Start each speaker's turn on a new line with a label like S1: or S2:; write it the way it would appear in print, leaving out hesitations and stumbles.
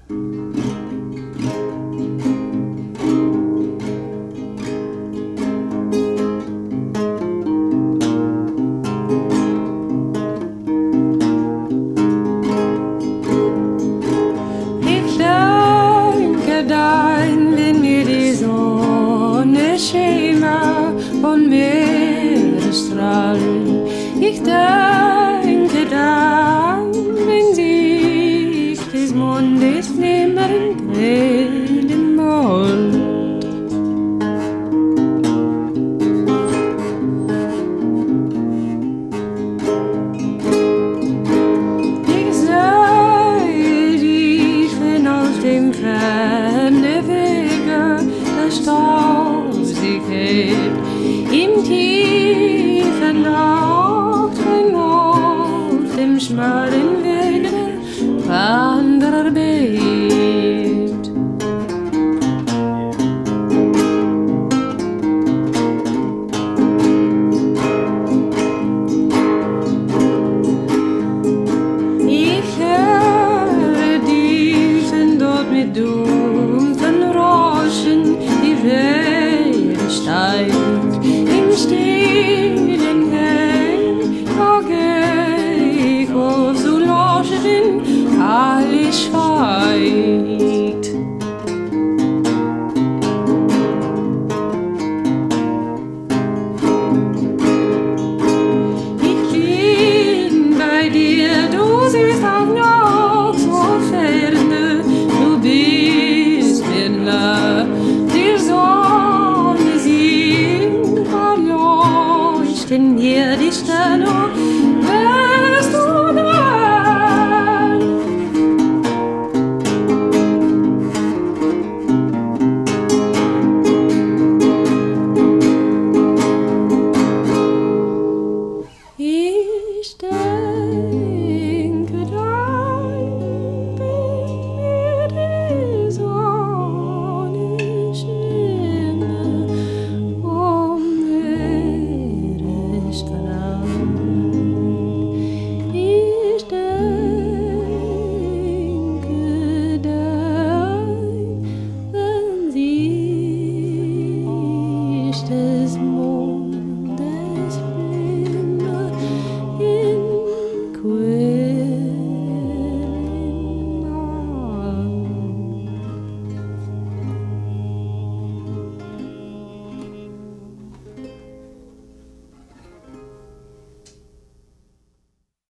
S1: Von Meeresstrahlen. Ich denke dann, wenn sich des Mondes flimmern grellen Mond. Ich sehe dich, wenn auf dem fernen Wege der Staub sich hebt. Im tiefen Nacht, wenn auf dem schmalen Wege der Wanderer bebt. Ich höre dich, wenn dort mit dumpfen Rauschen die Welle steigt. Im stillen Hell tauge ich auf, so lauschen alle schweigt.